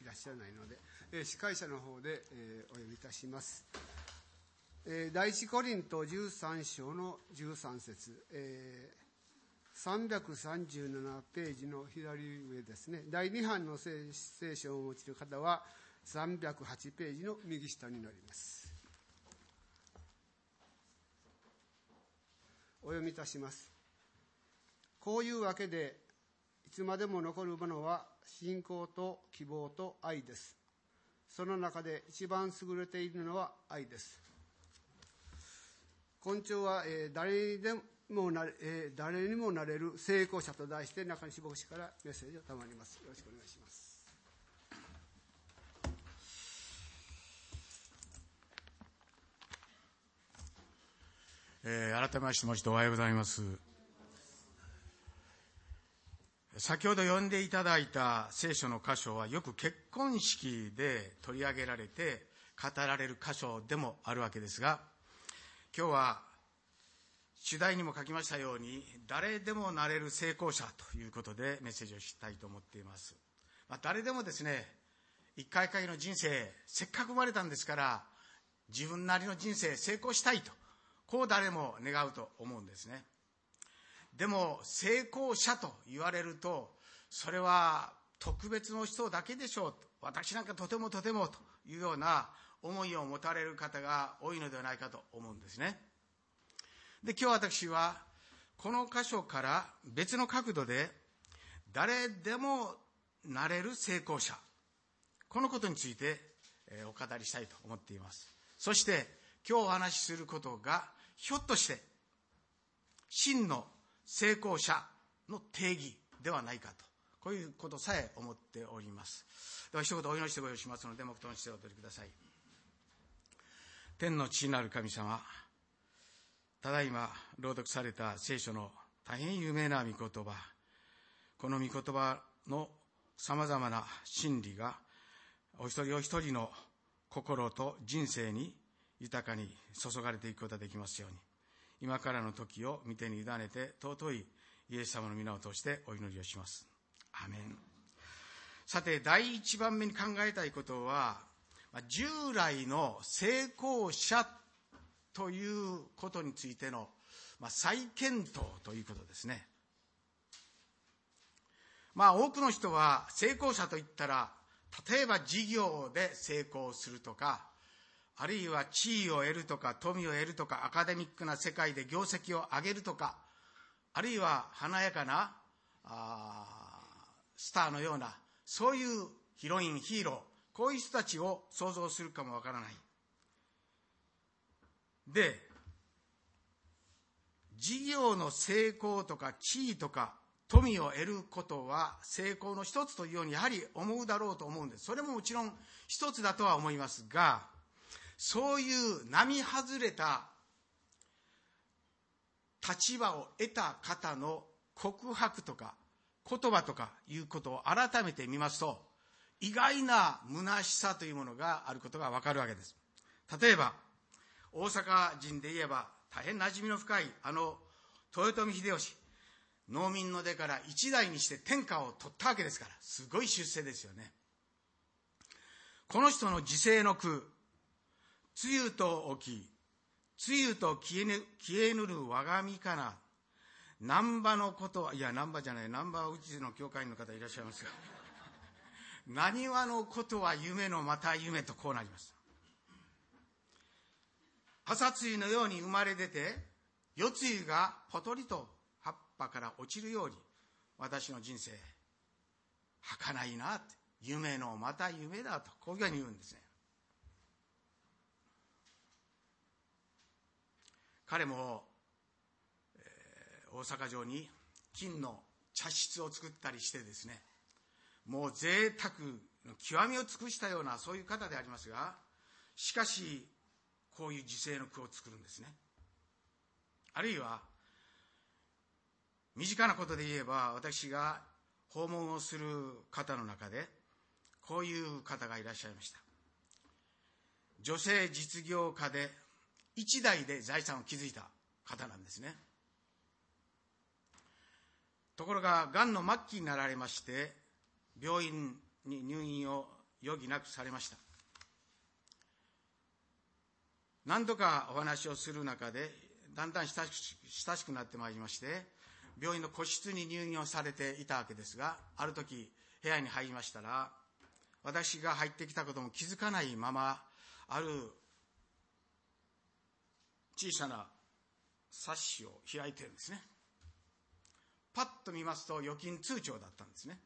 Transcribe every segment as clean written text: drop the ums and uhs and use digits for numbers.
らっしゃらないので、司会者の方で、お読みいたします。第一コリント13章の13節、337ページの左上ですね。第2版の聖書をお持ちの方は308ページの右下になります。お読みいたします。こういうわけで、いつまでも残るものは信仰と希望と愛です。その中で一番優れているのは愛です。今朝は、誰にもなれる成功者と題して、中西牧師からメッセージを賜ります。よろしくお願いします。 改めましてもう一度おはようございます。先ほど読んでいただいた聖書の箇所はよく結婚式で取り上げられて語られる箇所でもあるわけですが、今日は主題にも書きましたように、誰でもなれる成功者ということでメッセージをしたいと思っています。誰でもですね、一回一回の人生、せっかく生まれたんですから自分なりの人生成功したいと、こう誰も願うと思うんですね。でも成功者と言われると、それは特別の人だけでしょうと、私なんかとてもというような思いを持たれる方が多いのではないかと思うんですね。で、今日私はこの箇所から別の角度で、誰でもなれる成功者、このことについてお語りしたいと思っています。そして今日お話しすることが、ひょっとして真の成功者の定義ではないかと、こういうことさえ思っております。では一言お祈りしてご用意しますので、黙祷の姿勢をお取りください。天の父なる神様、ただいま朗読された聖書の大変有名な御言葉、この御言葉のさまざまな真理がお一人お一人の心と人生に豊かに注がれていくことができますように、今からの時を御手に委ねて、尊いイエス様の皆を通してお祈りをします。アメン。さて、第一番目に考えたいことは、従来の成功者ということについての再検討ということですね。多くの人は成功者といったら、例えば事業で成功するとか、あるいは地位を得るとか、富を得るとか、アカデミックな世界で業績を上げるとか、あるいは華やかなスターのような、そういうヒロイン、ヒーロー、こういう人たちを想像するかもわからない。で、事業の成功とか地位とか富を得ることは成功の一つというようにやはり思うだろうと思うんです。それももちろん一つだとは思いますが、そういう並外れた立場を得た方の告白とか言葉とかいうことを改めて見ますと、意外な虚しさというものがあることがわかるわけです。例えば大阪人で言えば大変馴染みの深い豊臣秀吉、農民の出から一代にして天下を取ったわけですから、すごい出世ですよね。この人の時世の句、梅雨と起き、梅雨と消えぬる我が身かな。難波のことは、いや難波じゃない、難波はうちの教会員の方いらっしゃいますが、何話のことは夢のまた夢とこうなります。朝露のように生まれ出て、夜露がポトリと葉っぱから落ちるように、私の人生儚いなって、夢のまた夢だと、こういうふうに言うんですね。彼も、大阪城に金の茶室を作ったりしてですね、もう贅沢の極みを尽くしたようなそういう方でありますが、しかしこういう時世の句を作るんですね。あるいは身近なことで言えば、私が訪問をする方の中でこういう方がいらっしゃいました。女性実業家で一代で財産を築いた方なんですね。ところががんの末期になられまして、病院に入院を余儀なくされました。何度かお話をする中でだんだん親しくなってまいりまして、病院の個室に入院をされていたわけですが、ある時部屋に入りましたら、私が入ってきたことも気づかないまま、ある小さな冊子を開いてるんですね。パッと見ますと預金通帳だったんですね。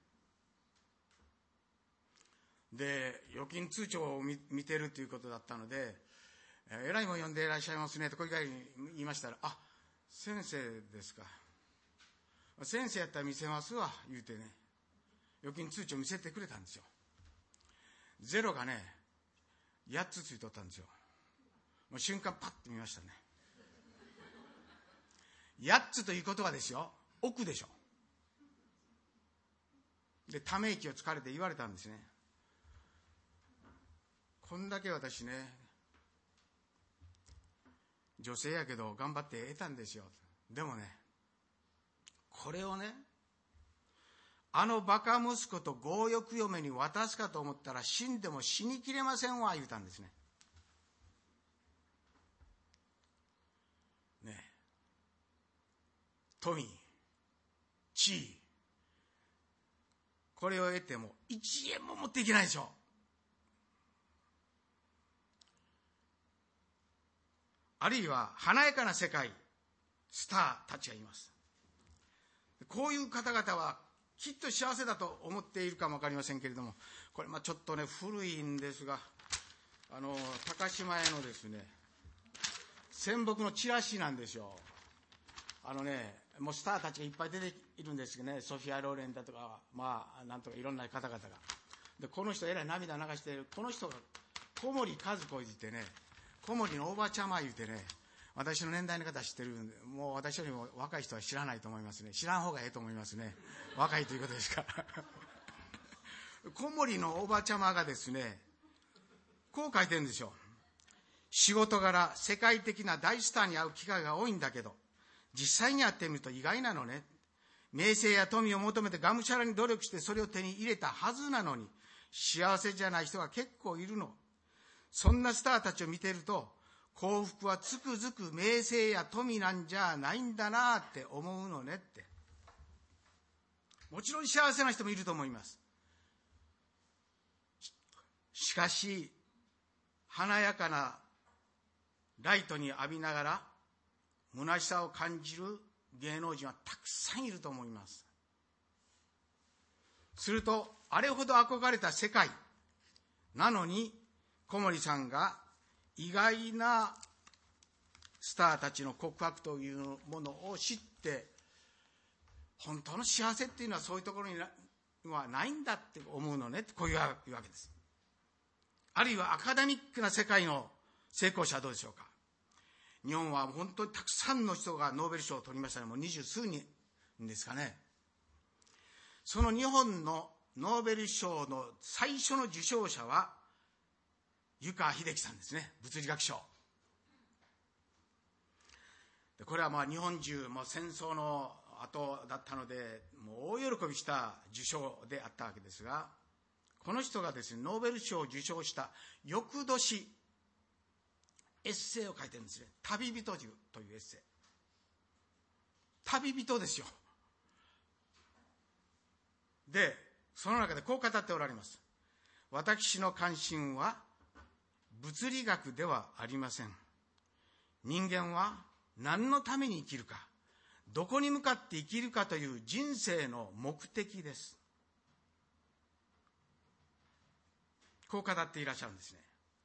で、預金通帳を見てるということだったので、えらいもん読んでいらっしゃいますねとこういうふうに言いましたら、あ、先生ですか。先生やったら見せますわ言うてね、預金通帳見せてくれたんですよ。ゼロがね8つついとったんですよ。もう瞬間パッと見ましたね。8つということはですよ、億でしょ。で、ため息をつかれて言われたんですね。こんだけ私ね、女性やけど頑張って得たんですよ。でもね、これをね、あのバカ息子と強欲嫁に渡すかと思ったら死んでも死にきれませんわ言うたんですね。ねえ、富、地位、これを得ても1円も持っていけないでしょ。あるいは華やかな世界、スターたちがいます。こういう方々はきっと幸せだと思っているかもわかりませんけれども、これちょっとね古いんですが、高島屋のですね仙北のチラシなんですよ。もうスターたちがいっぱい出ているんですけどね、ソフィア・ローレンだとか、なんとかいろんな方々が。で、この人えらい涙流している。この人が小森和子言ってね、小森のおばちゃま言うてね、私の年代の方は知ってるんで、もう私よりも若い人は知らないと思いますね。知らん方がええと思いますね。若いということですから小森のおばちゃまがですね、こう書いてるんですよ。仕事柄世界的な大スターに会う機会が多いんだけど、実際に会ってみると意外なのね。名声や富を求めてがむしゃらに努力してそれを手に入れたはずなのに、幸せじゃない人が結構いるの。そんなスターたちを見ていると、幸福はつくづく名声や富なんじゃないんだなって思うのねって。もちろん幸せな人もいると思います。しかし華やかなライトに浴びながら虚しさを感じる芸能人はたくさんいると思います。すると、あれほど憧れた世界なのに、小森さんが意外なスターたちの告白というものを知って、本当の幸せっていうのはそういうところにはないんだって思うのねって、こういうわけです。あるいはアカデミックな世界の成功者はどうでしょうか。日本は本当にたくさんの人がノーベル賞を取りましたね。もう20数人ですかね。その日本のノーベル賞の最初の受賞者は湯川秀樹さんですね。物理学賞。でこれは日本中もう戦争の後だったのでもう大喜びした受賞であったわけですが、この人がですねノーベル賞を受賞した翌年エッセイを書いてるんですね。旅人というエッセイ。旅人ですよ。でその中でこう語っておられます。私の関心は物理学ではありません。人間は何のために生きるか、どこに向かって生きるかという人生の目的です。こう語っていらっしゃるんですね。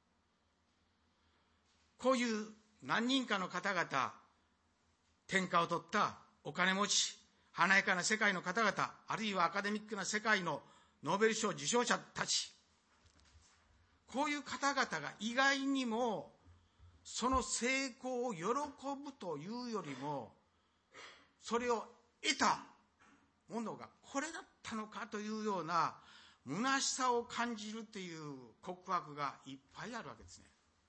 こういう何人かの方々、天下を取ったお金持ち、華やかな世界の方々、あるいはアカデミックな世界のノーベル賞受賞者たち、こういう方々が意外にもその成功を喜ぶというよりも、それを得たものがこれだったのかというような虚しさを感じるという告白がいっぱいあるわけですね。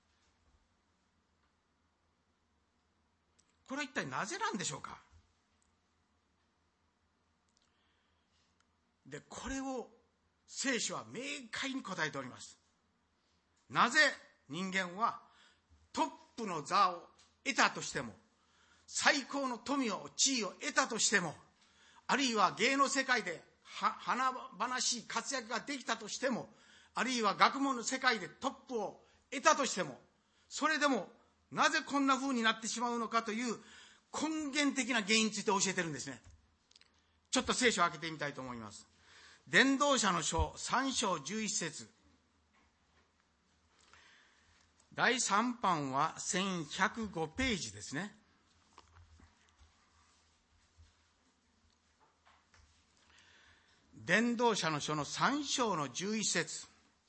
これは一体なぜなんでしょうか。でこれを聖書は明快に答えております。なぜ人間はトップの座を得たとしても、最高の富を地位を得たとしても、あるいは芸能世界で華々しい活躍ができたとしても、あるいは学問の世界でトップを得たとしても、それでもなぜこんな風になってしまうのかという根源的な原因について教えてるんですね。ちょっと聖書を開けてみたいと思います。伝道者の書3章11節。第3版は1105ページですね。伝道者の書の3章の11節。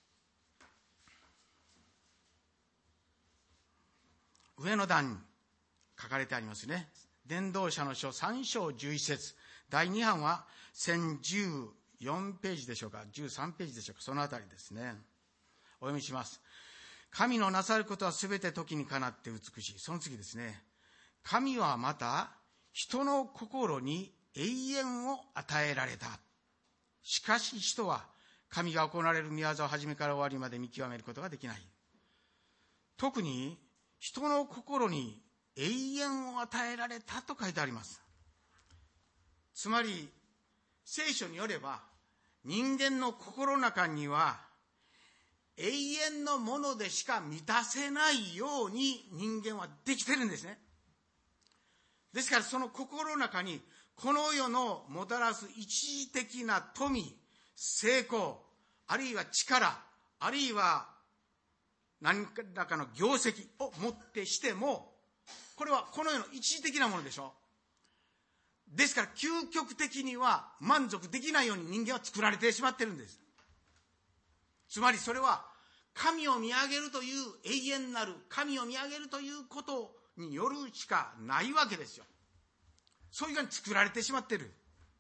上の段に書かれてありますね。伝道者の書3章11節。第2版は1014ページでしょうか、13ページでしょうか、そのあたりですね。お読みします。神のなさることはすべて時にかなって美しい。その次ですね。神はまた人の心に永遠を与えられた。しかし人は神が行われる御業を初めから終わりまで見極めることができない。特に人の心に永遠を与えられたと書いてあります。つまり聖書によれば、人間の心の中には永遠のものでしか満たせないように人間はできてるんですね。ですからその心の中に、この世のもたらす一時的な富、成功、あるいは力、あるいは何らかの業績をもってしても、これはこの世の一時的なものでしょ。ですから究極的には満足できないように人間は作られてしまってるんです。つまりそれは神を見上げるという永遠なる神を見上げるということによるしかないわけですよ。そういうふうに作られてしまってる。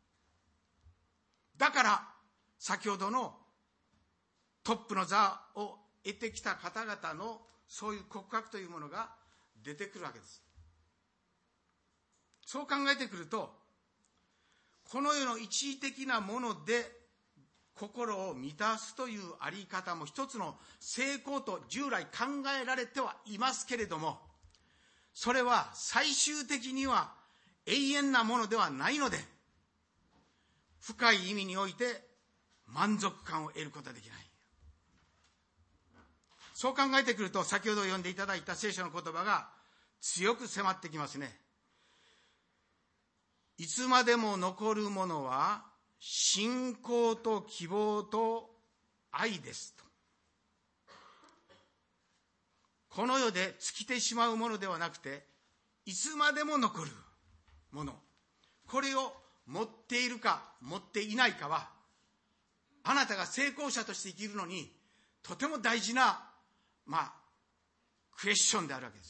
だから先ほどのトップの座を得てきた方々のそういう告白というものが出てくるわけです。そう考えてくると、この世の一時的なもので心を満たすというあり方も一つの成功と従来考えられてはいますけれども、それは最終的には永遠なものではないので、深い意味において満足感を得ることはできない。そう考えてくると、先ほど読んでいただいた聖書の言葉が強く迫ってきますね。いつまでも残るものは信仰と希望と愛ですと。この世で尽きてしまうものではなくて、いつまでも残るもの、これを持っているか持っていないかは、あなたが成功者として生きるのにとても大事なクエスチョンであるわけです。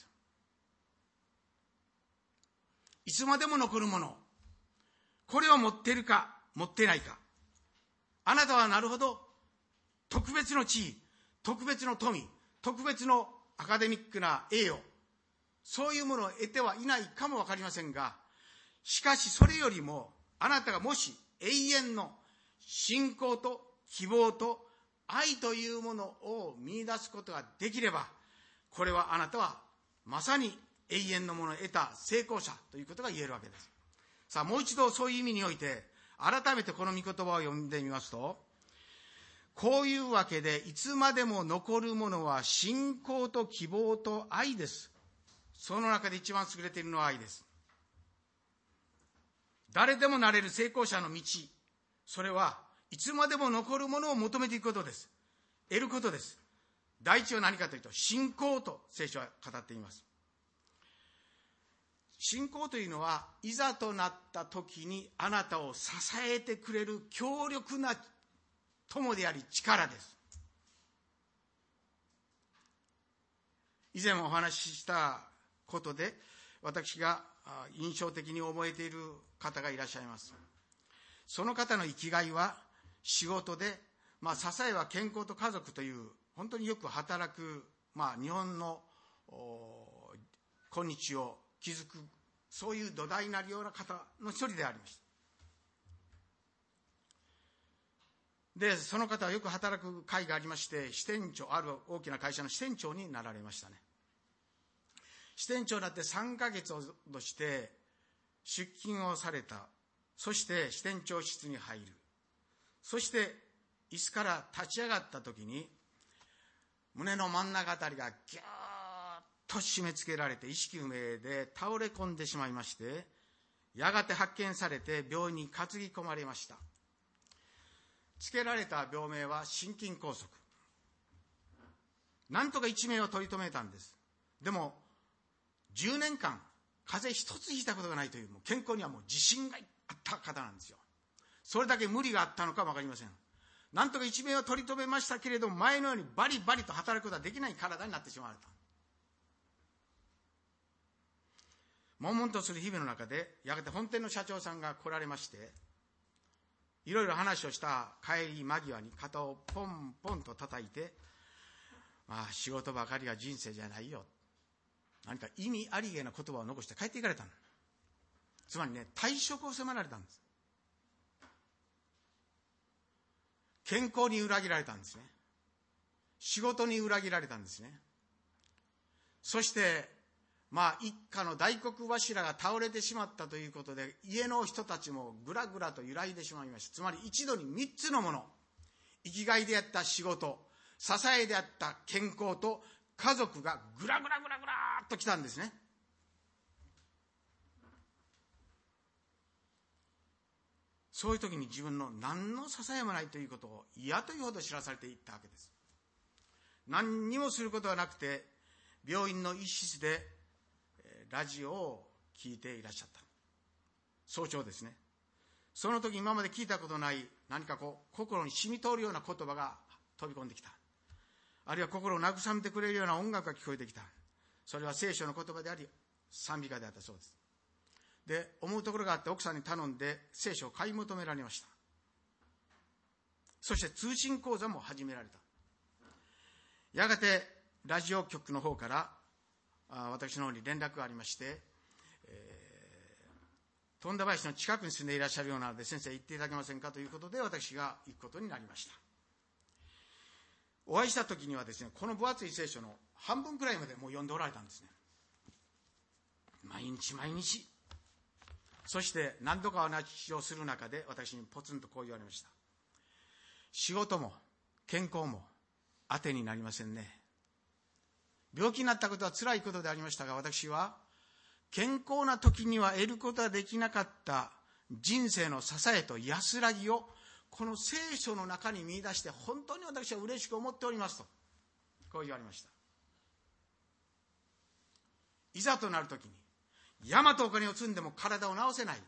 いつまでも残るもの、これを持っているか持っていないか。あなたはなるほど特別の地位、特別の富、特別のアカデミックな栄誉、そういうものを得てはいないかもわかりませんが、しかしそれよりもあなたがもし永遠の信仰と希望と愛というものを見出すことができれば、これはあなたはまさに永遠のものを得た成功者ということが言えるわけです。さあ、もう一度そういう意味において改めてこの御言葉を読んでみますと、こういうわけでいつまでも残るものは信仰と希望と愛です。その中で一番優れているのは愛です。誰でもなれる成功者の道、それはいつまでも残るものを求めていくことです。得ることです。第一は何かというと、信仰と聖書は語っています。信仰というのは、いざとなった時にあなたを支えてくれる強力な友であり力です。以前もお話ししたことで、私が印象的に覚えている方がいらっしゃいます。その方の生きがいは仕事で、支えは健康と家族という本当によく働く、日本の今日を築く、そういう土台になるような方の一人でありました。 で、その方はよく働く会がありまして、支店長、ある大きな会社の支店長になられましたね。支店長になって3ヶ月として出勤をされた。そして支店長室に入る。そして椅子から立ち上がった時に、胸の真ん中あたりがギューッと締め付けられて意識不明で倒れ込んでしまいまして、やがて発見されて病院に担ぎ込まれました。つけられた病名は心筋梗塞。なんとか一命を取り留めたんです。でも10年間風邪一つひいたことがないという、もう健康にはもう自信があった方なんですよ。それだけ無理があったのかも分かりません。なんとか一命を取り留めましたけれども、前のようにバリバリと働くことができない体になってしまわれた。悶々とする日々の中で、やがて本店の社長さんが来られまして、いろいろ話をした帰り間際に肩をポンポンと叩いて、仕事ばかりが人生じゃないよ、何か意味ありげな言葉を残して帰っていかれたの。つまりね、退職を迫られたんです。健康に裏切られたんですね。仕事に裏切られたんですね。そして一家の大黒柱が倒れてしまったということで、家の人たちもぐらぐらと揺らいでしまいました。つまり一度に3つのもの、生きがいであった仕事、支えであった健康と家族がぐらぐらぐらぐらっときたんですね。そういう時に自分の何の支えもないということを嫌というほど知らされていったわけです。何にもすることがなくて、病院の一室でラジオを聞いていらっしゃった。早朝ですね。その時今まで聞いたことない何か心に染み通るような言葉が飛び込んできた。あるいは心を慰めてくれるような音楽が聞こえてきた。それは聖書の言葉であり賛美歌であったそうです。で、思うところがあって奥さんに頼んで聖書を買い求められました。そして通信講座も始められた。やがてラジオ局の方から私の方に連絡がありまして、富田林の近くに住んでいらっしゃるようなので、先生行っていただけませんかということで私が行くことになりました。お会いした時にはですね、この分厚い聖書の半分くらいまでもう読んでおられたんですね。毎日毎日。そして何度かお話をする中で私にポツンとこう言われました。仕事も健康も当てになりませんね。病気になったことは辛いことでありましたが、私は健康な時には得ることができなかった人生の支えと安らぎをこの聖書の中に見出して、本当に私は嬉しく思っておりますと、こう言われました。いざとなる時に山とお金を積んでも体を治せない、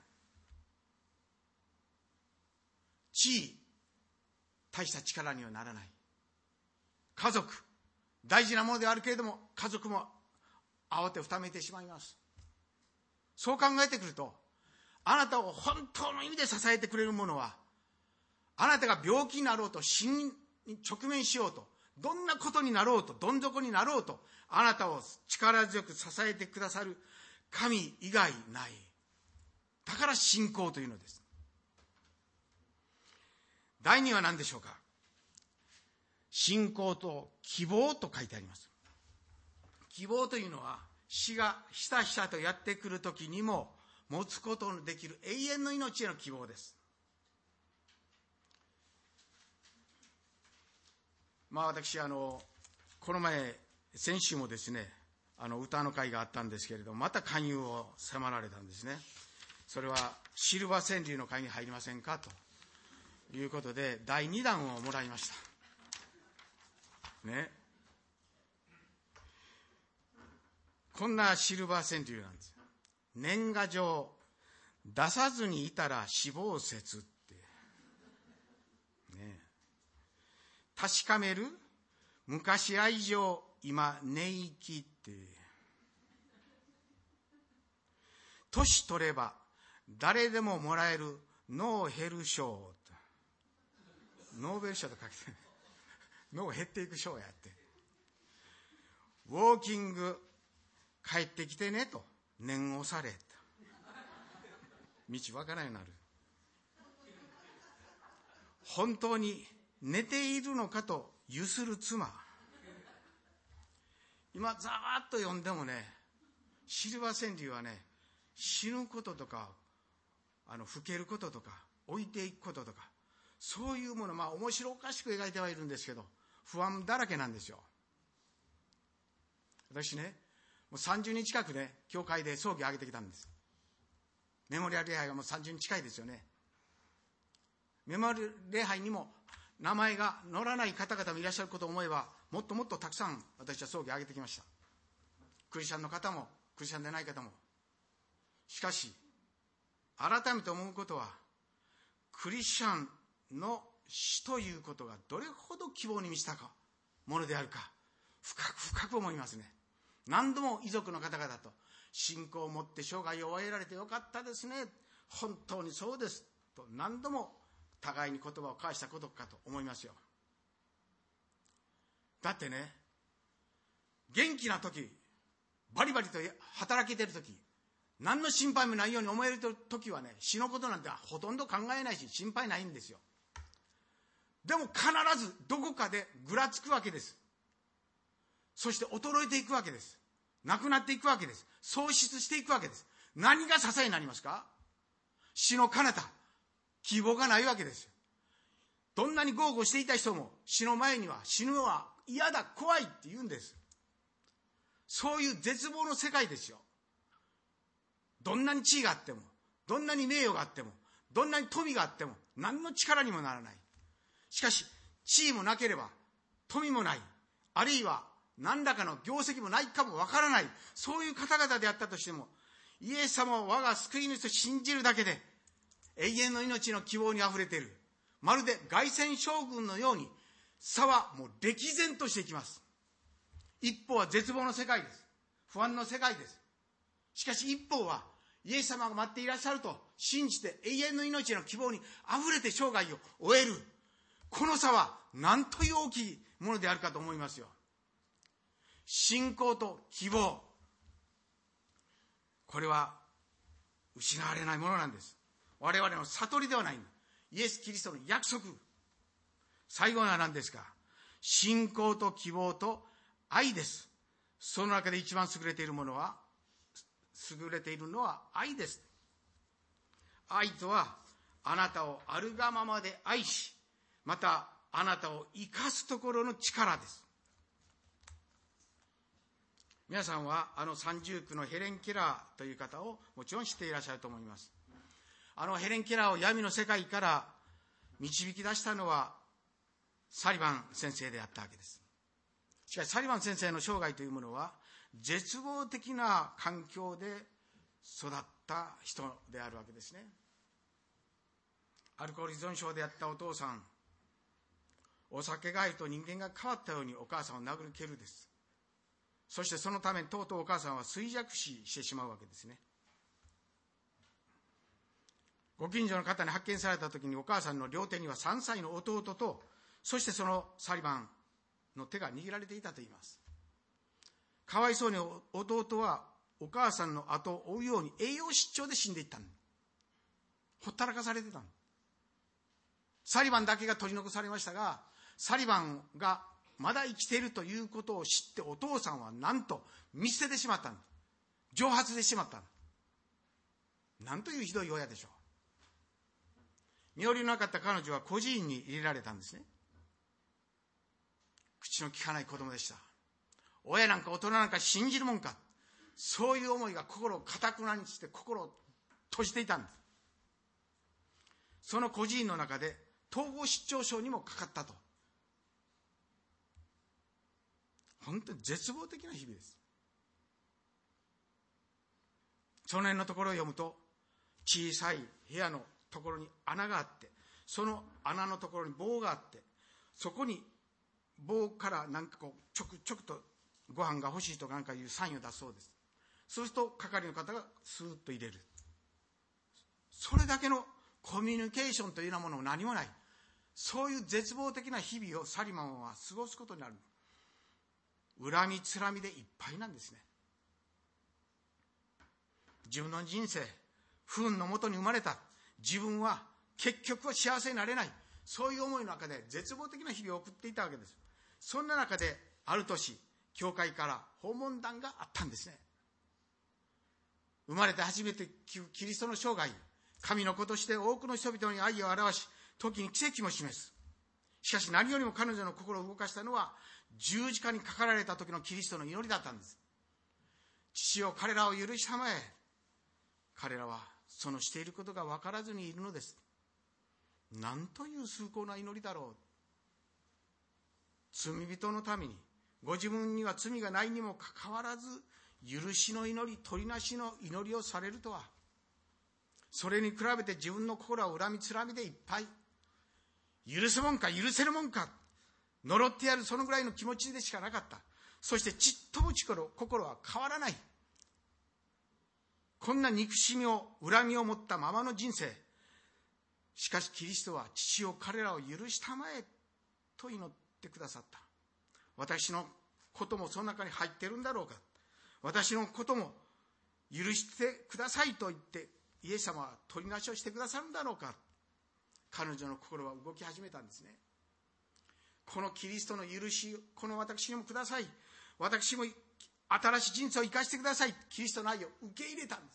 地位大した力にはならない、家族大事なものであるけれども家族も慌てふためいてしまいます。そう考えてくると、あなたを本当の意味で支えてくれるものは、あなたが病気になろうと、死に直面しようと、どんなことになろうと、どん底になろうと、あなたを力強く支えてくださる神以外ない。だから信仰というのです。第2は何でしょうか。信仰と希望と書いてあります。希望というのは、死がひたひたとやってくるときにも持つことのできる永遠の命への希望です。私この前先週もですね、歌の会があったんですけれども、また勧誘を迫られたんですね。それはシルバー川柳の会に入りませんかということで、第2弾をもらいましたね。こんなシルバー川柳なんです。年賀状出さずにいたら死亡説ってね。確かめる昔愛情今寝息って。年取れば誰でももらえる脳減る賞、ノーベル賞と書けて脳減っていく賞やって。ウォーキング帰ってきてねと念押された。道わからんようになる。 本当に寝ているのかとゆする妻。今ざーっと読んでもね、シルバー川柳はね、死ぬこととか老けることとか置いていくこととか、そういうもの、面白おかしく描いてはいるんですけど、不安だらけなんですよ。私ね、もう30日近くね、教会で葬儀を挙げてきたんです。メモリアル礼拝がもう30日近いですよね。メモリアル礼拝にも名前が載らない方々もいらっしゃることを思えば、もっともっとたくさん私は葬儀を挙げてきました。クリスチャンの方もクリスチャンでない方も。しかし改めて思うことは、クリスチャンの死ということがどれほど希望に満ちたものであるか、深く思いますね。何度も遺族の方々と、信仰を持って生涯を終えられてよかったですね、本当にそうですと何度も互いに言葉を交わしたことかと思いますよ。だってね、元気な時、バリバリと働けてる時、何の心配もないように思える時はね、死のことなんてほとんど考えないし心配ないんですよ。でも必ずどこかでぐらつくわけです。そして衰えていくわけです。亡くなっていくわけです。喪失していくわけです。何が支えになりますか？死の彼方、希望がないわけですよ。どんなに豪語していた人も死の前には、死ぬのは嫌だ、怖いって言うんです。そういう絶望の世界ですよ。どんなに地位があっても、どんなに名誉があっても、どんなに富があっても何の力にもならない。しかし地位もなければ富もない、あるいは何らかの業績もないかもわからない、そういう方々であったとしても、イエス様を我が救い主と信じるだけで永遠の命の希望にあふれている。まるで凱旋将軍のように差はもう歴然としていきます。一方は絶望の世界です。不安の世界です。しかし一方はイエス様が待っていらっしゃると信じて、永遠の命の希望にあふれて生涯を終える。この差は何という大きいものであるかと思いますよ。信仰と希望、これは失われないものなんです。我々の悟りではない。イエス・キリストの約束。最後は何ですか？信仰と希望と愛です。その中で一番優れているのは愛です。愛とは、あなたをあるがままで愛し、またあなたを生かすところの力です。皆さんは三重苦のヘレン・ケラーという方をもちろん知っていらっしゃると思います。ヘレン・ケラーを闇の世界から導き出したのはサリバン先生であったわけです。しかしサリバン先生の生涯というものは絶望的な環境で育った人であるわけですね。アルコール依存症であったお父さん、お酒が入ると人間が変わったようにお母さんを殴る蹴るです。そしてそのためにとうとうお母さんは衰弱死してしまうわけですね。ご近所の方に発見された時に、お母さんの両手には3歳の弟と、そしてそのサリバンの手が握られていたと言います。かわいそうに弟はお母さんの後を追うように栄養失調で死んでいったの。ほったらかされてたの。サリバンだけが取り残されましたが、サリバンがまだ生きているということを知って、お父さんはなんと見捨ててしまったの。蒸発でしまったの。なんというひどい親でしょう。身寄りのなかった彼女は孤児院に入れられたんですね。口の利かない子供でした。親なんか大人なんか信じるもんか、そういう思いが心を堅くなにして心を閉じていたんです。その孤児院の中で統合失調症にもかかったと。本当に絶望的な日々です。その辺のところを読むと、小さい部屋のところに穴があって、その穴のところに棒があって、そこに棒からなんかこうちょくちょくとご飯が欲しいとかなんかいうサインを出すそうです。そうすると係の方がスーッと入れる。それだけのコミュニケーションというようなものも何もない。そういう絶望的な日々をサリマンは過ごすことになる。恨みつらみでいっぱいなんですね。自分の人生、不運のもとに生まれた自分は結局は幸せになれない。 そういう思いの中で絶望的な日々を送っていたわけです。そんな中である年、教会から訪問団があったんですね。生まれて初めてキリストの生涯、神の子として多くの人々に愛を表し、時に奇跡も示す。しかし何よりも彼女の心を動かしたのは、十字架にかかられた時のキリストの祈りだったんです。父よ、彼らを許したまえ。彼らはそのしていることが分からずにいるのです。なんという崇高な祈りだろう。罪人のために、ご自分には罪がないにもかかわらず、許しの祈り、取りなしの祈りをされるとは。それに比べて自分の心は恨みつらみでいっぱい。許すもんか許せるもんか、呪ってやる、そのぐらいの気持ちでしかなかった。そしてちっとも心は変わらない。こんな憎しみを恨みを持ったままの人生。しかしキリストは父よ、彼らを許したまえと祈ってくださった。私のこともその中に入っているんだろうか。私のことも許してくださいと言ってイエス様は取りなしをしてくださるんだろうか。彼女の心は動き始めたんですね。このキリストの許し、この私にもください。私も新しい人生を生かしてください。キリストの愛を受け入れたんです。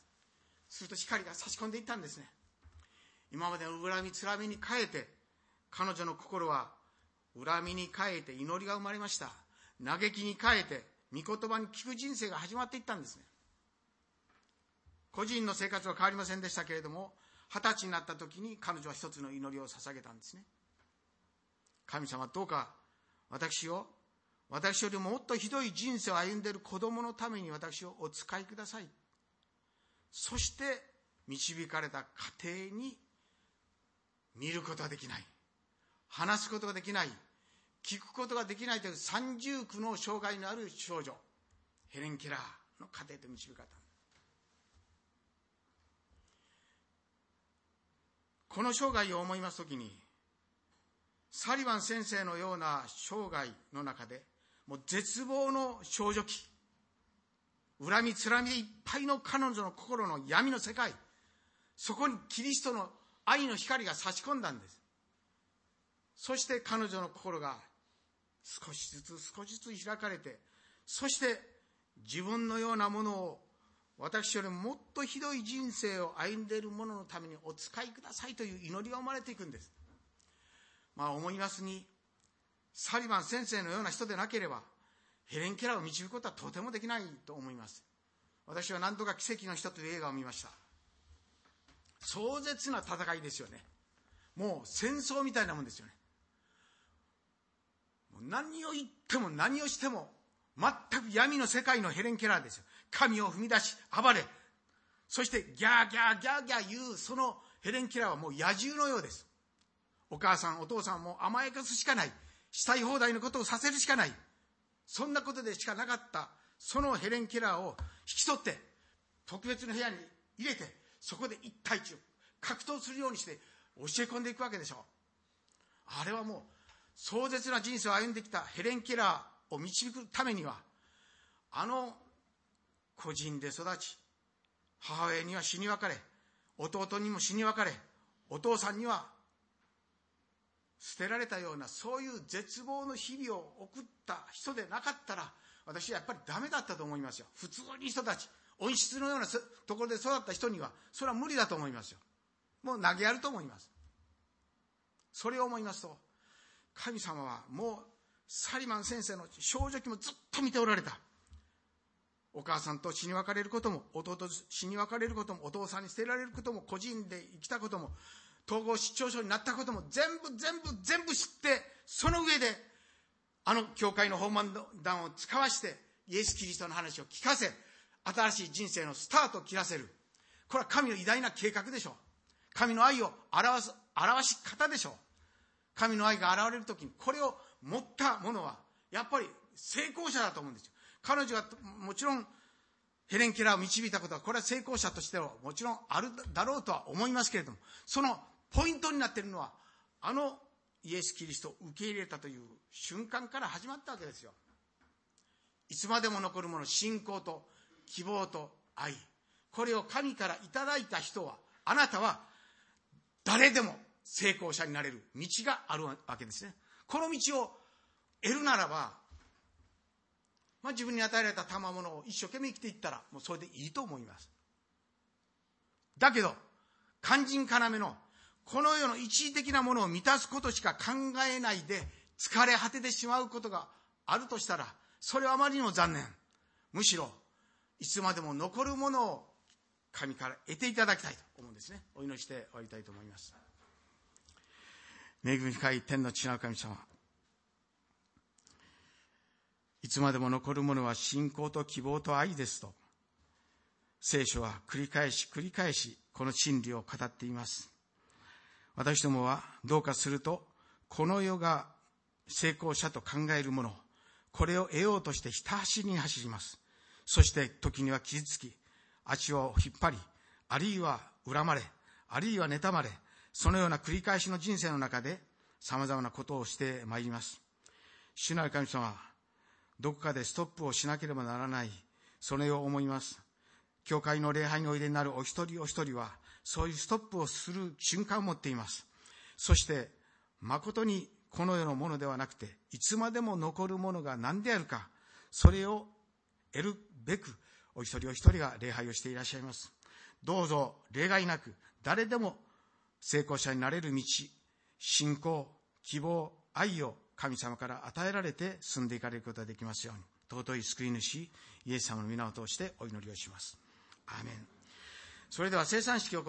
すると光が差し込んでいったんですね。今までの恨みつらみに変えて、彼女の心は恨みに変えて祈りが生まれました。嘆きに変えて御言葉に聞く人生が始まっていったんですね。個人の生活は変わりませんでしたけれども、20歳になった時に彼女は一つの祈りを捧げたんですね。神様、どうか私よりももっとひどい人生を歩んでいる子供のために私をお使いください。そして導かれた家庭に見ることができない、話すことができない、聞くことができないという三重苦の障害のある少女ヘレン・ケラーの家庭と導かれた。この生涯を思いますときに、サリバン先生のような生涯の中で、もう絶望の少女期、恨みつらみでいっぱいの彼女の心の闇の世界、そこにキリストの愛の光が差し込んだんです。そして彼女の心が少しずつ開かれて、そして自分のようなものを、私よりもっとひどい人生を歩んでいる者のためにお使いくださいという祈りが生まれていくんです。思いますに、サリバン先生のような人でなければヘレン・ケラーを導くことはとてもできないと思います。私は何度か奇跡の人という映画を見ました。壮絶な戦いですよね。もう戦争みたいなもんですよね。もう何を言っても何をしても全く闇の世界のヘレン・ケラーですよ。神を踏み出し暴れ、そしてギャーギャーギャーギャー言うそのヘレン・ケラーはもう野獣のようです。お母さんお父さんも甘やかすしかない、したい放題のことをさせるしかない、そんなことでしかなかったそのヘレン・ケラーを引き取って特別な部屋に入れて、そこで一対一を格闘するようにして教え込んでいくわけでしょう。あれはもう壮絶な人生を歩んできたヘレン・ケラーを導くためには、個人で育ち、母親には死に別れ、弟にも死に別れ、お父さんには捨てられたような、そういう絶望の日々を送った人でなかったら、私はやっぱりダメだったと思いますよ。普通に人たち、温室のようなところで育った人にはそれは無理だと思いますよ。もう投げやると思います。それを思いますと、神様はもうサリマン先生の少女期もずっと見ておられた。お母さんと死に別れることも、弟と死に別れることも、お父さんに捨てられることも、個人で生きたことも、統合失調症になったことも全部知って、その上で教会の訪問団を使わしてイエス・キリストの話を聞かせ、新しい人生のスタートを切らせる。これは神の偉大な計画でしょう。神の愛を表し方でしょう。神の愛が現れるときにこれを持った者はやっぱり成功者だと思うんですよ。彼女がもちろんヘレン・ケラーを導いたことは、これは成功者としてはもちろんあるだろうとは思いますけれども、そのポイントになっているのはイエス・キリストを受け入れたという瞬間から始まったわけですよ。いつまでも残るもの、信仰と希望と愛、これを神からいただいた人は、あなたは誰でも成功者になれる道があるわけですね。この道を得るならば、自分に与えられた賜物を一生懸命生きていったら、もうそれでいいと思います。だけど、肝心要の、この世の一時的なものを満たすことしか考えないで、疲れ果ててしまうことがあるとしたら、それはあまりにも残念。むしろ、いつまでも残るものを神から得ていただきたいと思うんですね。お祈りして終わりたいと思います。恵み深い天の父なる神様、いつまでも残るものは信仰と希望と愛ですと、聖書は繰り返し繰り返しこの真理を語っています。私どもはどうかすると、この世が成功者と考えるもの、これを得ようとしてひた走りに走ります。そして時には傷つき、足を引っ張り、あるいは恨まれ、あるいは妬まれ、そのような繰り返しの人生の中で様々なことをしてまいります。主なる神様、どこかでストップをしなければならない、それを思います。教会の礼拝においでになるお一人お一人は、そういうストップをする瞬間を持っています。そして、誠にこの世のものではなくて、いつまでも残るものが何であるか、それを得るべく、お一人お一人が礼拝をしていらっしゃいます。どうぞ例外なく、誰でも成功者になれる道、信仰、希望、愛を神様から与えられて進んでいかれることができますように、尊い救い主イエス様の皆を通してお祈りをします。アーメン。それでは生産式を